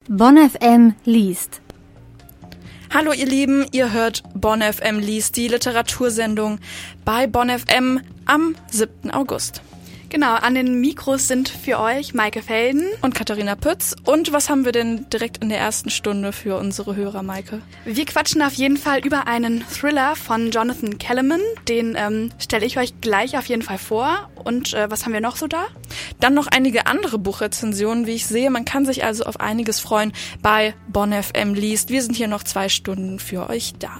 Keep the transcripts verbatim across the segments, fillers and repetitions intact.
Bonn F M liest. Hallo ihr Lieben, ihr hört Bonn F M liest, die Literatursendung bei Bonn F M am siebten August. Genau, an den Mikros sind für euch Maike Felden und Katharina Pütz. Und was haben wir denn direkt in der ersten Stunde für unsere Hörer, Maike? Wir quatschen auf jeden Fall über einen Thriller von Jonathan Kellerman. Den ähm, stelle ich euch gleich auf jeden Fall vor. Und äh, was haben wir noch so da? Dann noch einige andere Buchrezensionen, wie ich sehe. Man kann sich also auf einiges freuen bei Bonn F M liest. Wir sind hier noch zwei Stunden für euch da.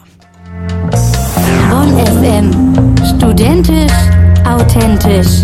Bonn F M. Studentisch, authentisch.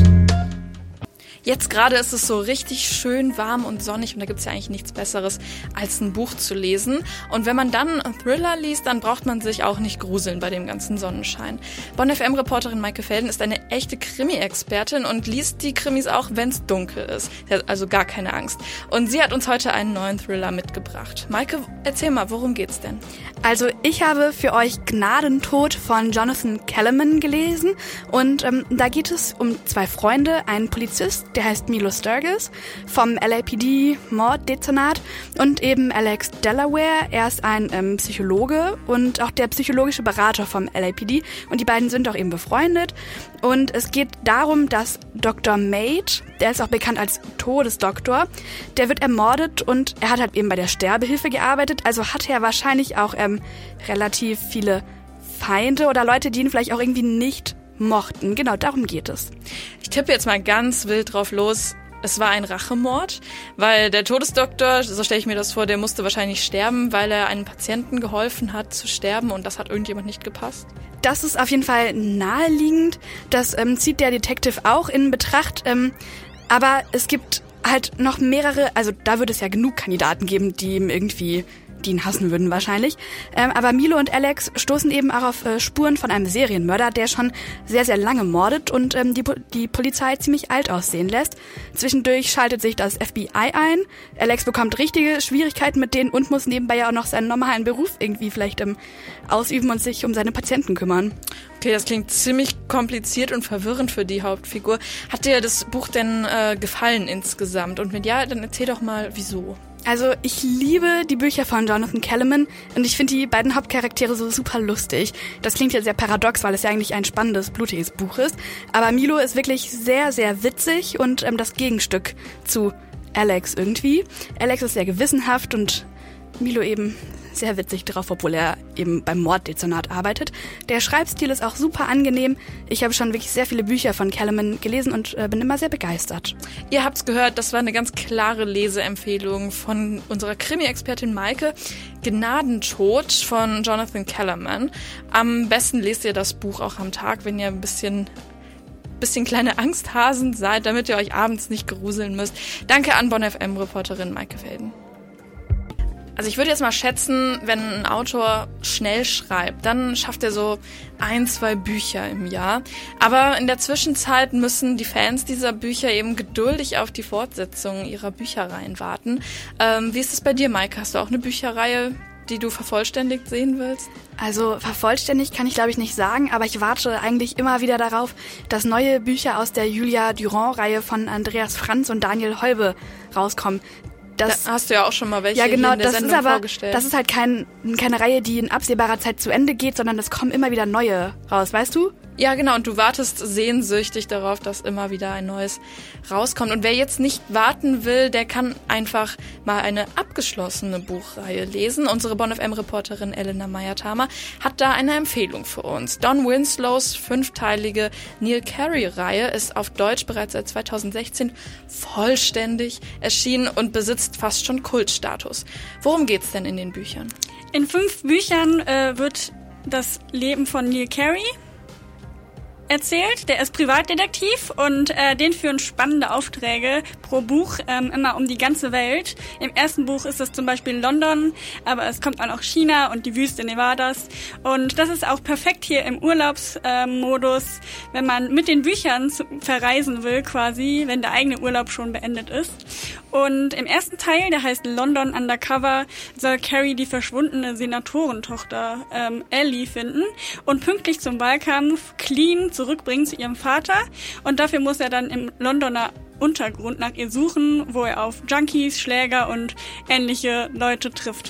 Jetzt gerade ist es so richtig schön warm und sonnig und da gibt's ja eigentlich nichts Besseres, als ein Buch zu lesen. Und wenn man dann einen Thriller liest, dann braucht man sich auch nicht gruseln bei dem ganzen Sonnenschein. Bonn F M-Reporterin Maike Felden ist eine echte Krimi-Expertin und liest die Krimis auch, wenn's dunkel ist. Sie hat also gar keine Angst. Und sie hat uns heute einen neuen Thriller mitgebracht. Maike, erzähl mal, worum geht's denn? Also ich habe für euch Gnadentod von Jonathan Kellerman gelesen und ähm, da geht es um zwei Freunde, einen Polizist, der heißt Milo Sturgis vom L A P D-Morddezernat und eben Alex Delaware. Er ist ein ähm, Psychologe und auch der psychologische Berater vom L A P D und die beiden sind auch eben befreundet. Und es geht darum, dass Doktor Maid, der ist auch bekannt als Todesdoktor, der wird ermordet und er hat halt eben bei der Sterbehilfe gearbeitet, also hat er wahrscheinlich auch ähm, relativ viele Feinde oder Leute, die ihn vielleicht auch irgendwie nicht mochten. Genau, darum geht es. Ich tippe jetzt mal ganz wild drauf los. Es war ein Rachemord, weil der Todesdoktor, so stelle ich mir das vor, der musste wahrscheinlich sterben, weil er einem Patienten geholfen hat zu sterben und das hat irgendjemand nicht gepasst. Das ist auf jeden Fall naheliegend. Das ähm, zieht der Detective auch in Betracht. Ähm, aber es gibt halt noch mehrere, also da wird es ja genug Kandidaten geben, die ihm irgendwie die ihn hassen würden wahrscheinlich. Ähm, aber Milo und Alex stoßen eben auch auf äh, Spuren von einem Serienmörder, der schon sehr, sehr lange mordet und ähm, die, die Polizei ziemlich alt aussehen lässt. Zwischendurch schaltet sich das F B I ein. Alex bekommt richtige Schwierigkeiten mit denen und muss nebenbei ja auch noch seinen normalen Beruf irgendwie vielleicht ähm, ausüben und sich um seine Patienten kümmern. Okay, das klingt ziemlich kompliziert und verwirrend für die Hauptfigur. Hat dir das Buch denn äh, gefallen insgesamt? Und wenn ja, dann erzähl doch mal, wieso. Also ich liebe die Bücher von Jonathan Kellerman und ich finde die beiden Hauptcharaktere so super lustig. Das klingt ja sehr paradox, weil es ja eigentlich ein spannendes, blutiges Buch ist. Aber Milo ist wirklich sehr, sehr witzig und ähm, das Gegenstück zu Alex irgendwie. Alex ist sehr gewissenhaft und Milo eben sehr witzig drauf, obwohl er eben beim Morddezernat arbeitet. Der Schreibstil ist auch super angenehm. Ich habe schon wirklich sehr viele Bücher von Kellerman gelesen und äh, bin immer sehr begeistert. Ihr habt's gehört, das war eine ganz klare Leseempfehlung von unserer Krimi-Expertin Maike. Gnadentod von Jonathan Kellerman. Am besten lest ihr das Buch auch am Tag, wenn ihr ein bisschen bisschen kleine Angsthasen seid, damit ihr euch abends nicht gruseln müsst. Danke an Bonn F M-Reporterin Maike Felden. Also ich würde jetzt mal schätzen, wenn ein Autor schnell schreibt, dann schafft er so ein, zwei Bücher im Jahr. Aber in der Zwischenzeit müssen die Fans dieser Bücher eben geduldig auf die Fortsetzung ihrer Bücherreihen warten. Ähm, wie ist es bei dir, Maike? Hast du auch eine Bücherreihe, die du vervollständigt sehen willst? Also vervollständigt kann ich glaube ich nicht sagen, aber ich warte eigentlich immer wieder darauf, dass neue Bücher aus der Julia Durand-Reihe von Andreas Franz und Daniel Holbe rauskommen. Das, da hast du ja auch schon mal welche ja, genau, hier in der das Sendung ist aber, vorgestellt. Das ist halt kein, keine Reihe, die in absehbarer Zeit zu Ende geht, sondern es kommen immer wieder neue raus, weißt du? Ja, genau, und du wartest sehnsüchtig darauf, dass immer wieder ein neues rauskommt. Und wer jetzt nicht warten will, der kann einfach mal eine abgeschlossene Buchreihe lesen. Unsere Bonn F M-Reporterin Elena Meyer-Thamer hat da eine Empfehlung für uns. Don Winslows fünfteilige Neil Carey-Reihe ist auf Deutsch bereits seit zweitausendsechzehn vollständig erschienen und besitzt fast schon Kultstatus. Worum geht's denn in den Büchern? In fünf Büchern äh, wird das Leben von Neil Carey erzählt. Der ist Privatdetektiv und äh, den führen spannende Aufträge pro Buch ähm, immer um die ganze Welt. Im ersten Buch ist es zum Beispiel London, aber es kommt auch noch China und die Wüste Nevadas. Und das ist auch perfekt hier im Urlaubsmodus, äh, wenn man mit den Büchern zu, verreisen will quasi, wenn der eigene Urlaub schon beendet ist. Und im ersten Teil, der heißt London Undercover, soll Carey die verschwundene Senatorentochter ähm, Ellie finden und pünktlich zum Wahlkampf clean zurückbringen zu ihrem Vater. Und dafür muss er dann im Londoner Untergrund nach ihr suchen, wo er auf Junkies, Schläger und ähnliche Leute trifft.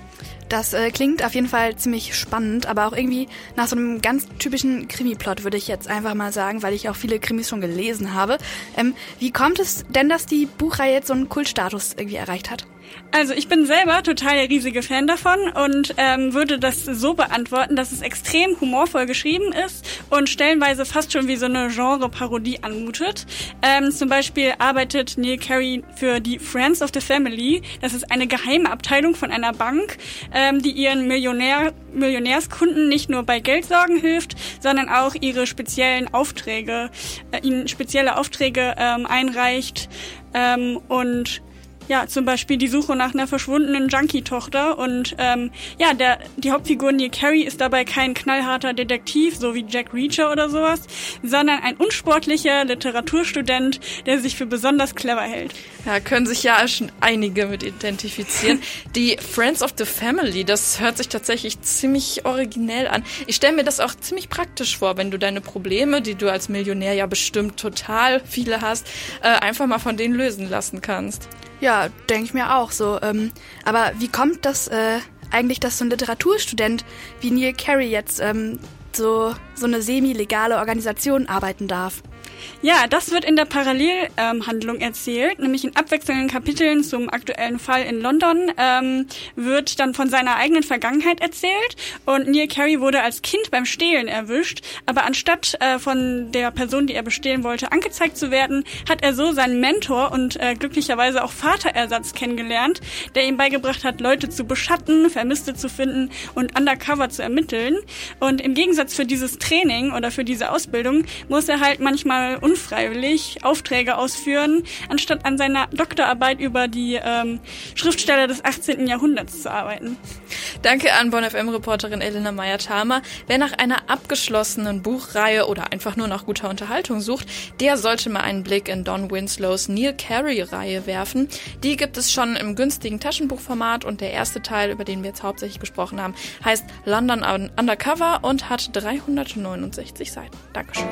Das äh, klingt auf jeden Fall ziemlich spannend, aber auch irgendwie nach so einem ganz typischen Krimi-Plot, würde ich jetzt einfach mal sagen, weil ich auch viele Krimis schon gelesen habe. Ähm, wie kommt es denn, dass die Buchreihe jetzt so einen Kultstatus irgendwie erreicht hat? Also ich bin selber total der riesige Fan davon und ähm, würde das so beantworten, dass es extrem humorvoll geschrieben ist und stellenweise fast schon wie so eine Genre-Parodie anmutet. Ähm, zum Beispiel arbeitet Neil Carey für die Friends of the Family. Das ist eine geheime Abteilung von einer Bank, ähm, die ihren Millionär, Millionärskunden nicht nur bei Geldsorgen hilft, sondern auch ihre speziellen Aufträge, äh, ihnen spezielle Aufträge ähm, einreicht ähm, und ja, zum Beispiel die Suche nach einer verschwundenen Junkie-Tochter und ähm, ja, der die Hauptfigur Neil Carey ist dabei kein knallharter Detektiv, so wie Jack Reacher oder sowas, sondern ein unsportlicher Literaturstudent, der sich für besonders clever hält. Ja, können sich ja schon einige mit identifizieren. Die Friends of the Family, das hört sich tatsächlich ziemlich originell an. Ich stelle mir das auch ziemlich praktisch vor, wenn du deine Probleme, die du als Millionär ja bestimmt total viele hast, äh, einfach mal von denen lösen lassen kannst. Ja, denke ich mir auch so. Ähm, aber wie kommt das äh, eigentlich, dass so ein Literaturstudent wie Neil Carey jetzt ähm, so, so eine semi-legale Organisation arbeiten darf? Ja, das wird in der Parallelhandlung ähm, erzählt, nämlich in abwechselnden Kapiteln zum aktuellen Fall in London ähm, wird dann von seiner eigenen Vergangenheit erzählt und Neil Carey wurde als Kind beim Stehlen erwischt, aber anstatt äh, von der Person, die er bestehlen wollte, angezeigt zu werden, hat er so seinen Mentor und äh, glücklicherweise auch Vaterersatz kennengelernt, der ihm beigebracht hat, Leute zu beschatten, Vermisste zu finden und undercover zu ermitteln. Und im Gegensatz für dieses Training oder für diese Ausbildung muss er halt manchmal unfreiwillig Aufträge ausführen, anstatt an seiner Doktorarbeit über die ähm, Schriftsteller des achtzehnten Jahrhunderts zu arbeiten. Danke an Bonn F M-Reporterin Elena Meyer-Thamer. Wer nach einer abgeschlossenen Buchreihe oder einfach nur nach guter Unterhaltung sucht, der sollte mal einen Blick in Don Winslows Neil Carey-Reihe werfen. Die gibt es schon im günstigen Taschenbuchformat und der erste Teil, über den wir jetzt hauptsächlich gesprochen haben, heißt London Undercover und hat dreihundertneunundsechzig Seiten. Dankeschön.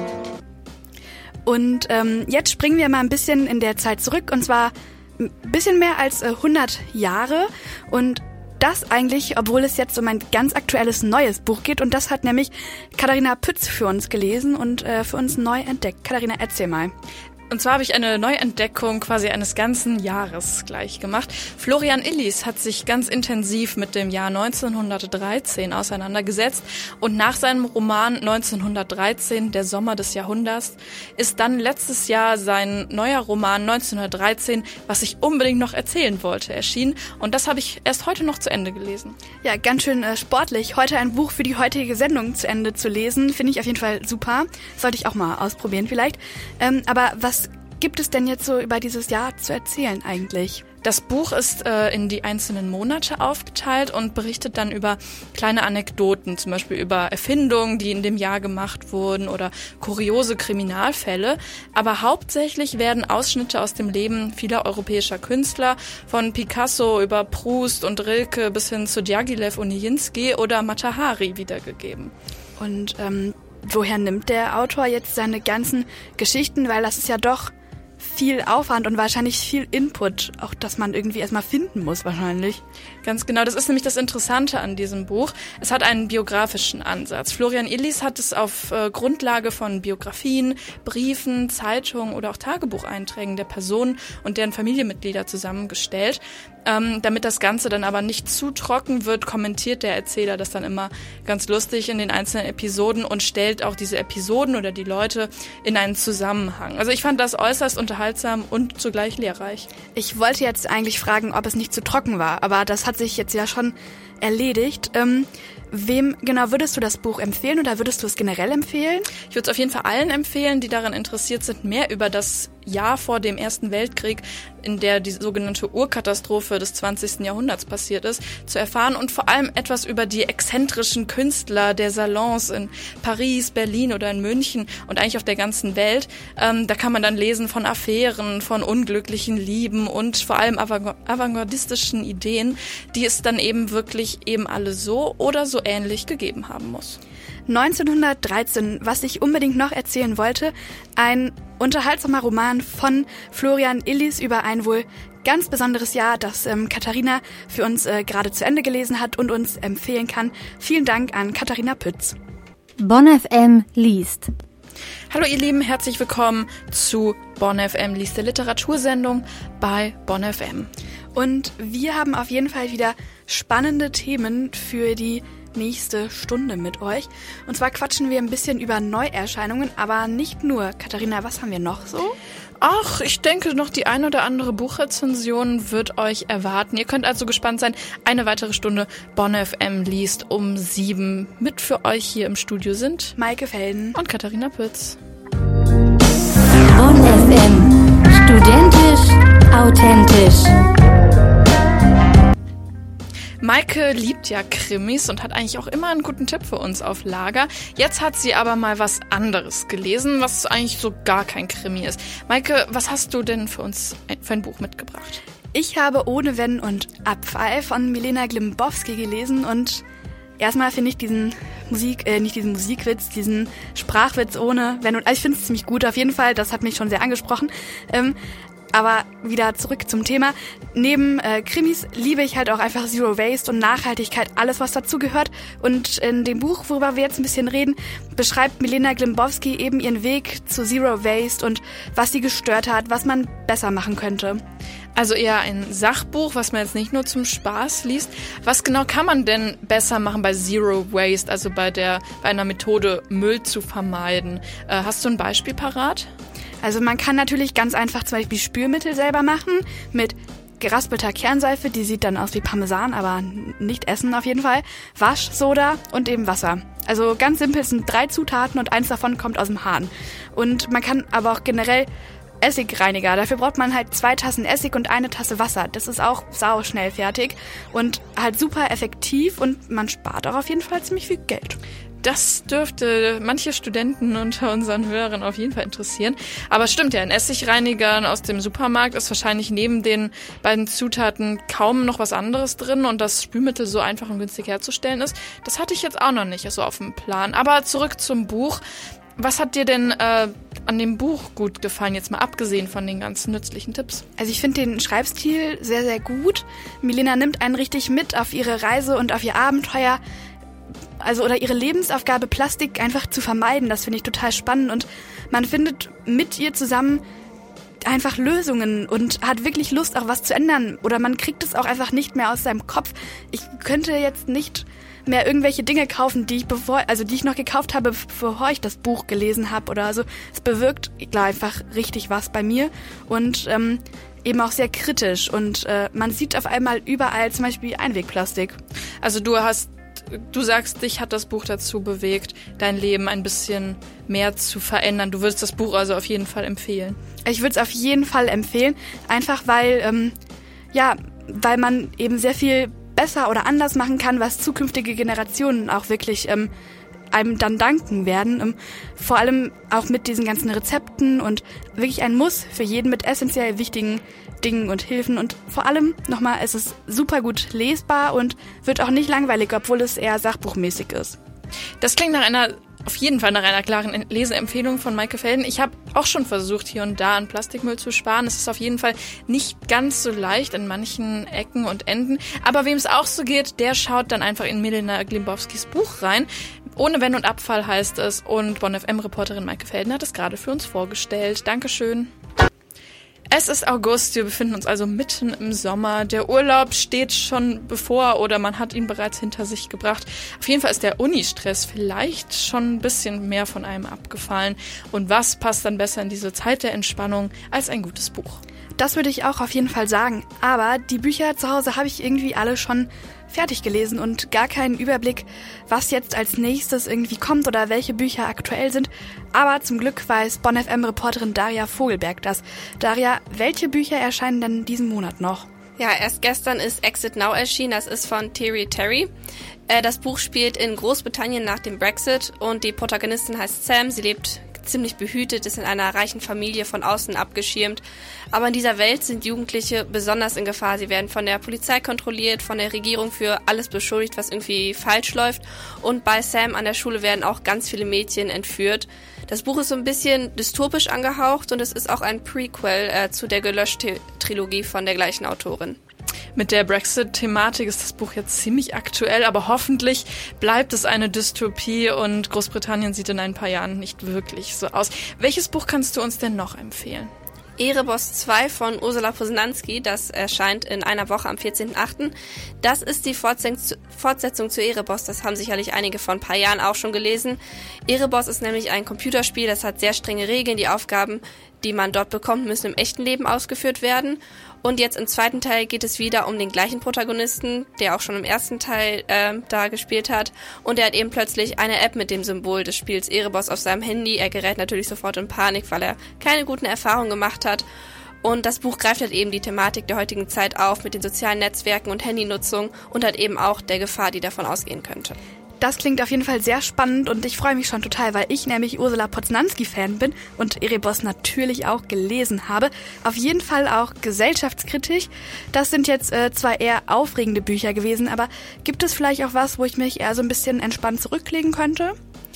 Und ähm, jetzt springen wir mal ein bisschen in der Zeit zurück, und zwar ein bisschen mehr als äh, hundert Jahre. Und das eigentlich, obwohl es jetzt um ein ganz aktuelles neues Buch geht. Und das hat nämlich Katharina Pütz für uns gelesen und äh, für uns neu entdeckt. Katharina, erzähl mal. Und zwar habe ich eine Neuentdeckung quasi eines ganzen Jahres gleich gemacht. Florian Illies hat sich ganz intensiv mit dem Jahr neunzehnhundertdreizehn auseinandergesetzt und nach seinem Roman neunzehnhundertdreizehn, Der Sommer des Jahrhunderts, ist dann letztes Jahr sein neuer Roman neunzehnhundertdreizehn, was ich unbedingt noch erzählen wollte, erschienen. Und das habe ich erst heute noch zu Ende gelesen. Ja, ganz schön äh, sportlich. Heute ein Buch für die heutige Sendung zu Ende zu lesen, finde ich auf jeden Fall super. Sollte ich auch mal ausprobieren vielleicht. Ähm, aber was gibt es denn jetzt so über dieses Jahr zu erzählen eigentlich? Das Buch ist äh, in die einzelnen Monate aufgeteilt und berichtet dann über kleine Anekdoten, zum Beispiel über Erfindungen, die in dem Jahr gemacht wurden oder kuriose Kriminalfälle. Aber hauptsächlich werden Ausschnitte aus dem Leben vieler europäischer Künstler, von Picasso über Proust und Rilke bis hin zu Djagilev und Nijinsky oder Mata Hari wiedergegeben. Und ähm, woher nimmt der Autor jetzt seine ganzen Geschichten? Weil das ist ja doch viel Aufwand und wahrscheinlich viel Input, auch dass man irgendwie erstmal finden muss wahrscheinlich. Ganz genau, das ist nämlich das Interessante an diesem Buch. Es hat einen biografischen Ansatz. Florian Illies hat es auf äh, Grundlage von Biografien, Briefen, Zeitungen oder auch Tagebucheinträgen der Personen und deren Familienmitglieder zusammengestellt. Ähm, damit das Ganze dann aber nicht zu trocken wird, kommentiert der Erzähler das dann immer ganz lustig in den einzelnen Episoden und stellt auch diese Episoden oder die Leute in einen Zusammenhang. Also ich fand das äußerst unterhaltsam und zugleich lehrreich. Ich wollte jetzt eigentlich fragen, ob es nicht zu trocken war, aber das hat sich jetzt ja schon erledigt. Ähm, wem genau würdest du das Buch empfehlen oder würdest du es generell empfehlen? Ich würde es auf jeden Fall allen empfehlen, die daran interessiert sind, mehr über das Jahr vor dem Ersten Weltkrieg, in der die sogenannte Urkatastrophe des zwanzigsten Jahrhunderts passiert ist, zu erfahren und vor allem etwas über die exzentrischen Künstler der Salons in Paris, Berlin oder in München und eigentlich auf der ganzen Welt. Ähm, da kann man dann lesen von Affären, von unglücklichen Lieben und vor allem avant- avantgardistischen Ideen, die es dann eben wirklich eben alle so oder so ähnlich gegeben haben muss. neunzehnhundertdreizehn, was ich unbedingt noch erzählen wollte, ein unterhaltsamer Roman von Florian Illies über ein wohl ganz besonderes Jahr, das ähm, Katharina für uns äh, gerade zu Ende gelesen hat und uns empfehlen kann. Vielen Dank an Katharina Pütz. Bonn F M liest. Hallo ihr Lieben, herzlich willkommen zu Bonn F M liest, der Literatursendung bei Bonn F M. Und wir haben auf jeden Fall wieder spannende Themen für die nächste Stunde mit euch. Und zwar quatschen wir ein bisschen über Neuerscheinungen, aber nicht nur. Katharina, was haben wir noch so? Ach, ich denke, noch die ein oder andere Buchrezension wird euch erwarten. Ihr könnt also gespannt sein. Eine weitere Stunde Bonn F M liest um sieben. Mit für euch hier im Studio sind Maike Felden und Katharina Pütz. Bonn F M. Studentisch, authentisch. Maike liebt ja Krimis und hat eigentlich auch immer einen guten Tipp für uns auf Lager. Jetzt hat sie aber mal was anderes gelesen, was eigentlich so gar kein Krimi ist. Maike, was hast du denn für uns für ein Buch mitgebracht? Ich habe Ohne Wenn und Abfall von Milena Glimbowski gelesen und erstmal finde ich diesen Musik, äh, nicht diesen Musikwitz, diesen Sprachwitz ohne Wenn und, also ich finde es ziemlich gut auf jeden Fall, das hat mich schon sehr angesprochen. Ähm, Aber wieder zurück zum Thema. Neben äh, Krimis liebe ich halt auch einfach Zero Waste und Nachhaltigkeit, alles was dazu gehört. Und in dem Buch, worüber wir jetzt ein bisschen reden, beschreibt Milena Glimbowski eben ihren Weg zu Zero Waste und was sie gestört hat, was man besser machen könnte. Also eher ein Sachbuch, was man jetzt nicht nur zum Spaß liest. Was genau kann man denn besser machen bei Zero Waste, also bei der bei einer Methode, Müll zu vermeiden? Äh, hast du ein Beispiel parat? Also man kann natürlich ganz einfach zum Beispiel Spülmittel selber machen mit geraspelter Kernseife, die sieht dann aus wie Parmesan, aber nicht essen auf jeden Fall, Waschsoda und eben Wasser. Also ganz simpel, es sind drei Zutaten und eins davon kommt aus dem Hahn. Und man kann aber auch generell Essigreiniger, dafür braucht man halt zwei Tassen Essig und eine Tasse Wasser. Das ist auch sau schnell fertig und halt super effektiv und man spart auch auf jeden Fall ziemlich viel Geld. Das dürfte manche Studenten unter unseren Hörern auf jeden Fall interessieren. Aber stimmt ja, in Essigreinigern aus dem Supermarkt ist wahrscheinlich neben den beiden Zutaten kaum noch was anderes drin und das Spülmittel so einfach und günstig herzustellen ist. Das hatte ich jetzt auch noch nicht so auf dem Plan. Aber zurück zum Buch. Was hat dir denn äh, an dem Buch gut gefallen, jetzt mal abgesehen von den ganzen nützlichen Tipps? Also ich finde den Schreibstil sehr, sehr gut. Milena nimmt einen richtig mit auf ihre Reise und auf ihr Abenteuer. Also oder ihre Lebensaufgabe, Plastik einfach zu vermeiden, das finde ich total spannend und man findet mit ihr zusammen einfach Lösungen und hat wirklich Lust, auch was zu ändern oder man kriegt es auch einfach nicht mehr aus seinem Kopf. Ich könnte jetzt nicht mehr irgendwelche Dinge kaufen, die ich bevor, also die ich noch gekauft habe, bevor ich das Buch gelesen habe oder so. Es bewirkt klar einfach richtig was bei mir und ähm, eben auch sehr kritisch und äh, man sieht auf einmal überall zum Beispiel Einwegplastik. Also du hast Du sagst, dich hat das Buch dazu bewegt, dein Leben ein bisschen mehr zu verändern. Du würdest das Buch also auf jeden Fall empfehlen. Ich würde es auf jeden Fall empfehlen, einfach weil, ähm, ja, weil man eben sehr viel besser oder anders machen kann, was zukünftige Generationen auch wirklich ähm, einem dann danken werden. Ähm, vor allem auch mit diesen ganzen Rezepten und wirklich ein Muss für jeden mit essentiell wichtigen Dingen und Hilfen und vor allem nochmal, es ist super gut lesbar und wird auch nicht langweilig, obwohl es eher sachbuchmäßig ist. Das klingt nach einer, auf jeden Fall nach einer klaren Leseempfehlung von Maike Felden. Ich habe auch schon versucht, hier und da an Plastikmüll zu sparen. Es ist auf jeden Fall nicht ganz so leicht in manchen Ecken und Enden. Aber wem es auch so geht, der schaut dann einfach in Milena Glimbowskis Buch rein. Ohne Wenn und Abfall heißt es und Bonn F M-Reporterin Maike Felden hat es gerade für uns vorgestellt. Dankeschön. Es ist August, wir befinden uns also mitten im Sommer. Der Urlaub steht schon bevor oder man hat ihn bereits hinter sich gebracht. Auf jeden Fall ist der Uni-Stress vielleicht schon ein bisschen mehr von einem abgefallen. Und was passt dann besser in diese Zeit der Entspannung als ein gutes Buch? Das würde ich auch auf jeden Fall sagen. Aber die Bücher zu Hause habe ich irgendwie alle schon fertig gelesen und gar keinen Überblick, was jetzt als nächstes irgendwie kommt oder welche Bücher aktuell sind. Aber zum Glück weiß Bonn F M-Reporterin Daria Vogelberg das. Daria, welche Bücher erscheinen denn diesen Monat noch? Ja, erst gestern ist Exit Now erschienen, das ist von Terry Terry. Äh, das Buch spielt in Großbritannien nach dem Brexit und die Protagonistin heißt Sam, sie lebt ziemlich behütet, ist in einer reichen Familie von außen abgeschirmt. Aber in dieser Welt sind Jugendliche besonders in Gefahr. Sie werden von der Polizei kontrolliert, von der Regierung für alles beschuldigt, was irgendwie falsch läuft. Und bei Sam an der Schule werden auch ganz viele Mädchen entführt. Das Buch ist so ein bisschen dystopisch angehaucht und es ist auch ein Prequel äh, zu der Gelöscht-Trilogie von der gleichen Autorin. Mit der Brexit-Thematik ist das Buch jetzt ziemlich aktuell, aber hoffentlich bleibt es eine Dystopie und Großbritannien sieht in ein paar Jahren nicht wirklich so aus. Welches Buch kannst du uns denn noch empfehlen? Erebos zwei von Ursula Posnanski, das erscheint in einer Woche am vierzehnten achten Das ist die Fortsetzung zu Erebos, das haben sicherlich einige vor ein paar Jahren auch schon gelesen. Erebos ist nämlich ein Computerspiel, das hat sehr strenge Regeln, die Aufgaben, die man dort bekommt, müssen im echten Leben ausgeführt werden. Und jetzt im zweiten Teil geht es wieder um den gleichen Protagonisten, der auch schon im ersten Teil äh, da gespielt hat. Und er hat eben plötzlich eine App mit dem Symbol des Spiels Erebos auf seinem Handy. Er gerät natürlich sofort in Panik, weil er keine guten Erfahrungen gemacht hat. Und das Buch greift halt eben die Thematik der heutigen Zeit auf mit den sozialen Netzwerken und Handynutzung und halt eben auch der Gefahr, die davon ausgehen könnte. Das klingt auf jeden Fall sehr spannend und ich freue mich schon total, weil ich nämlich Ursula Posnanski-Fan bin und Erebos natürlich auch gelesen habe. Auf jeden Fall auch gesellschaftskritisch. Das sind jetzt äh, zwar eher aufregende Bücher gewesen, aber gibt es vielleicht auch was, wo ich mich eher so ein bisschen entspannt zurücklegen könnte?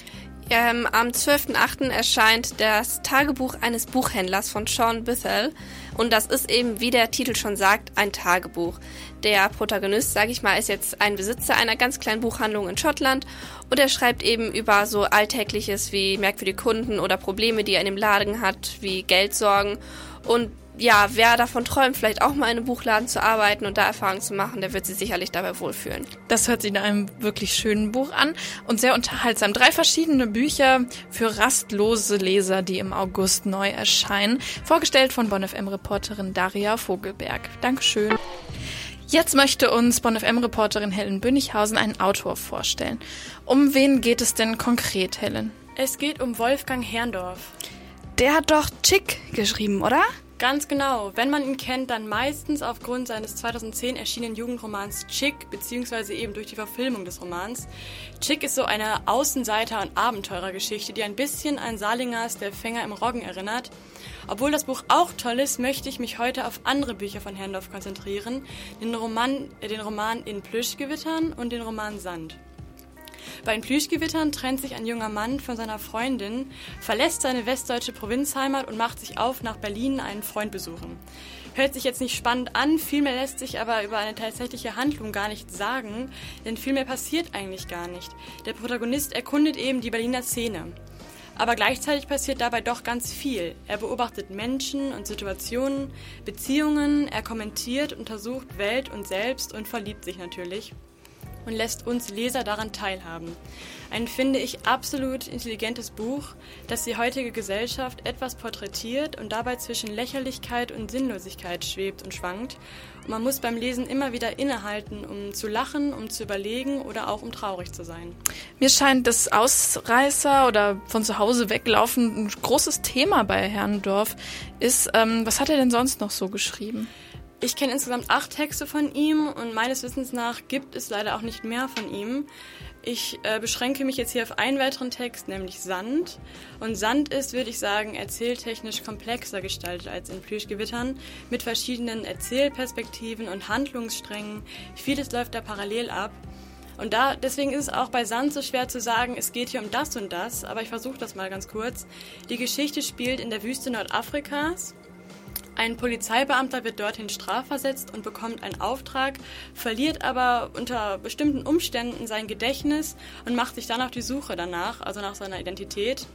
Ähm, am zwölften achten erscheint das Tagebuch eines Buchhändlers von Sean Bithell und das ist eben, wie der Titel schon sagt, ein Tagebuch. Der Protagonist, sage ich mal, ist jetzt ein Besitzer einer ganz kleinen Buchhandlung in Schottland und er schreibt eben über so Alltägliches wie merkwürdige Kunden oder Probleme, die er in dem Laden hat, wie Geldsorgen. Und ja, wer davon träumt, vielleicht auch mal in einem Buchladen zu arbeiten und da Erfahrungen zu machen, der wird sich sicherlich dabei wohlfühlen. Das hört sich in einem wirklich schönen Buch an und sehr unterhaltsam. Drei verschiedene Bücher für rastlose Leser, die im August neu erscheinen. Vorgestellt von Bonn F M-Reporterin Daria Vogelberg. Dankeschön. Jetzt möchte uns Bonn F M-Reporterin Helen Bünnichhausen einen Autor vorstellen. Um wen geht es denn konkret, Helen? Es geht um Wolfgang Herrndorf. Der hat doch Chick geschrieben, oder? Ganz genau. Wenn man ihn kennt, dann meistens aufgrund seines zweitausendzehn erschienenen Jugendromans Chick, beziehungsweise eben durch die Verfilmung des Romans. Chick ist so eine Außenseiter- und Abenteurergeschichte, die ein bisschen an Salingers Der Fänger im Roggen erinnert. Obwohl das Buch auch toll ist, möchte ich mich heute auf andere Bücher von Herrndorf konzentrieren. Den Roman, äh, den Roman In Plüschgewittern und den Roman Sand. Bei den Plüschgewittern trennt sich ein junger Mann von seiner Freundin, verlässt seine westdeutsche Provinzheimat und macht sich auf, nach Berlin einen Freund besuchen. Hört sich jetzt nicht spannend an, vielmehr lässt sich aber über eine tatsächliche Handlung gar nichts sagen, denn vielmehr passiert eigentlich gar nicht. Der Protagonist erkundet eben die Berliner Szene. Aber gleichzeitig passiert dabei doch ganz viel. Er beobachtet Menschen und Situationen, Beziehungen, er kommentiert, untersucht Welt und Selbst und verliebt sich natürlich. Und lässt uns Leser daran teilhaben. Ein, finde ich, absolut intelligentes Buch, das die heutige Gesellschaft etwas porträtiert und dabei zwischen Lächerlichkeit und Sinnlosigkeit schwebt und schwankt. Und man muss beim Lesen immer wieder innehalten, um zu lachen, um zu überlegen oder auch um traurig zu sein. Mir scheint das Ausreißer oder von zu Hause weglaufen ein großes Thema bei Herrndorf ist. Ähm, was hat er denn sonst noch so geschrieben? Ich kenne insgesamt acht Texte von ihm und meines Wissens nach gibt es leider auch nicht mehr von ihm. Ich äh, beschränke mich jetzt hier auf einen weiteren Text, nämlich Sand. Und Sand ist, würde ich sagen, erzähltechnisch komplexer gestaltet als in Plüschgewittern, mit verschiedenen Erzählperspektiven und Handlungssträngen. Vieles läuft da parallel ab. Und da, deswegen ist es auch bei Sand so schwer zu sagen, es geht hier um das und das, aber ich versuche das mal ganz kurz. Die Geschichte spielt in der Wüste Nordafrikas. Ein Polizeibeamter wird dorthin strafversetzt und bekommt einen Auftrag, verliert aber unter bestimmten Umständen sein Gedächtnis und macht sich dann auf die Suche danach, also nach seiner Identität.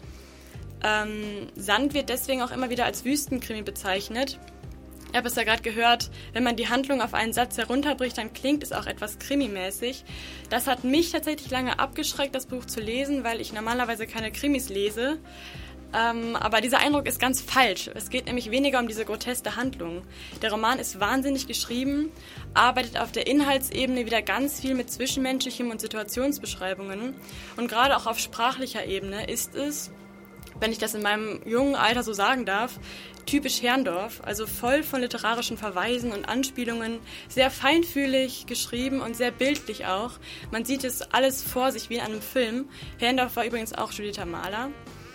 Ähm, Sand wird deswegen auch immer wieder als Wüstenkrimi bezeichnet. Ich habe es ja gerade gehört, wenn man die Handlung auf einen Satz herunterbricht, dann klingt es auch etwas krimimäßig. Das hat mich tatsächlich lange abgeschreckt, das Buch zu lesen, weil ich normalerweise keine Krimis lese. Ähm, aber dieser Eindruck ist ganz falsch. Es geht nämlich weniger um diese groteske Handlung. Der Roman ist wahnsinnig geschrieben, arbeitet auf der Inhaltsebene wieder ganz viel mit Zwischenmenschlichem und Situationsbeschreibungen. Und gerade auch auf sprachlicher Ebene ist es, wenn ich das in meinem jungen Alter so sagen darf, typisch Herrndorf, also voll von literarischen Verweisen und Anspielungen, sehr feinfühlig geschrieben und sehr bildlich auch. Man sieht es alles vor sich wie in einem Film. Herrndorf war übrigens auch studierter Maler.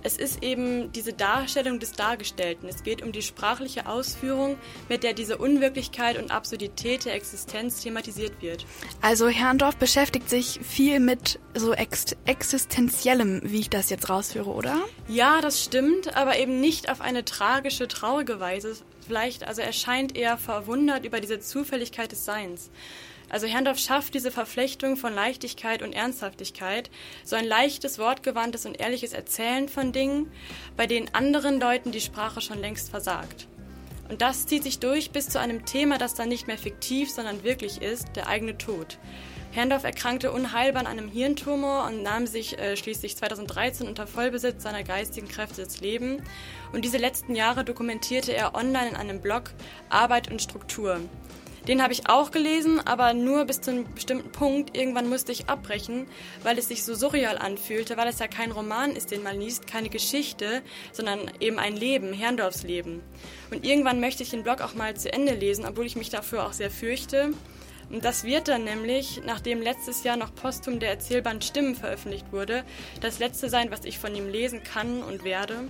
Es ist eben diese Darstellung des Dargestellten. Es geht um die sprachliche Ausführung, mit der diese Unwirklichkeit und Absurdität der Existenz thematisiert wird. Also Herrndorf beschäftigt sich viel mit so ex- Existenziellem, wie ich das jetzt rausführe, oder? Ja, das stimmt, aber eben nicht auf eine tragische, traurige Weise. Vielleicht, also er scheint eher verwundert über diese Zufälligkeit des Seins. Also Herrndorf schafft diese Verflechtung von Leichtigkeit und Ernsthaftigkeit, so ein leichtes, wortgewandtes und ehrliches Erzählen von Dingen, bei denen anderen Leuten die Sprache schon längst versagt. Und das zieht sich durch bis zu einem Thema, das dann nicht mehr fiktiv, sondern wirklich ist, der eigene Tod. Herrndorf erkrankte unheilbar an einem Hirntumor und nahm sich äh, schließlich zweitausenddreizehn unter Vollbesitz seiner geistigen Kräfte das Leben. Und diese letzten Jahre dokumentierte er online in einem Blog Arbeit und Struktur. Den habe ich auch gelesen, aber nur bis zu einem bestimmten Punkt. Irgendwann musste ich abbrechen, weil es sich so surreal anfühlte, weil es ja kein Roman ist, den man liest, keine Geschichte, sondern eben ein Leben, Herrndorfs Leben. Und irgendwann möchte ich den Blog auch mal zu Ende lesen, obwohl ich mich dafür auch sehr fürchte. Und das wird dann nämlich, nachdem letztes Jahr noch posthum der Erzählband Stimmen veröffentlicht wurde, das letzte sein, was ich von ihm lesen kann und werde.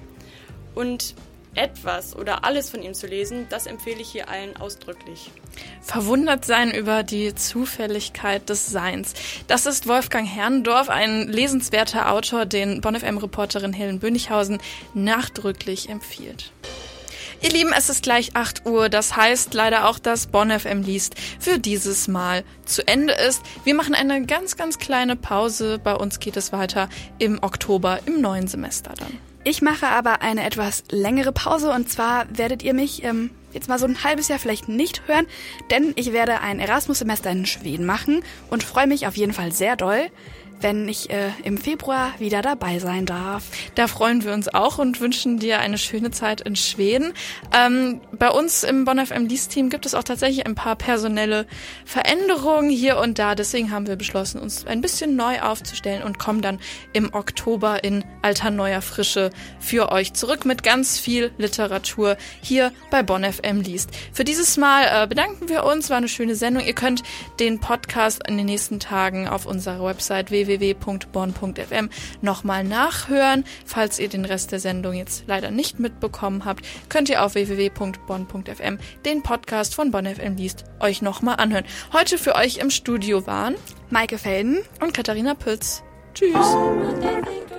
Und etwas oder alles von ihm zu lesen, das empfehle ich hier allen ausdrücklich. Verwundert sein über die Zufälligkeit des Seins. Das ist Wolfgang Herrndorf, ein lesenswerter Autor, den Bonn F M-Reporterin Helen Bönichhausen nachdrücklich empfiehlt. Ihr Lieben, es ist gleich acht Uhr, das heißt leider auch, dass Bonn F M liest für dieses Mal zu Ende ist. Wir machen eine ganz, ganz kleine Pause. Bei uns geht es weiter im Oktober, im neuen Semester dann. Ich mache aber eine etwas längere Pause und zwar werdet ihr mich ähm, jetzt mal so ein halbes Jahr vielleicht nicht hören, denn ich werde ein Erasmus-Semester in Schweden machen und freue mich auf jeden Fall sehr doll, wenn ich äh, im Februar wieder dabei sein darf. Da freuen wir uns auch und wünschen dir eine schöne Zeit in Schweden. Ähm, bei uns im Bonn F M Liest-Team gibt es auch tatsächlich ein paar personelle Veränderungen hier und da. Deswegen haben wir beschlossen, uns ein bisschen neu aufzustellen und kommen dann im Oktober in alter neuer Frische für euch zurück mit ganz viel Literatur hier bei Bonn F M Liest. Für dieses Mal äh, bedanken wir uns. War eine schöne Sendung. Ihr könnt den Podcast in den nächsten Tagen auf unserer Website w w w punkt bonn punkt f m nochmal nachhören. Falls ihr den Rest der Sendung jetzt leider nicht mitbekommen habt, könnt ihr auf w w w punkt bonn punkt f m den Podcast von Bonn F M Liest euch nochmal anhören. Heute für euch im Studio waren Maike Felden und Katharina Pütz. Tschüss!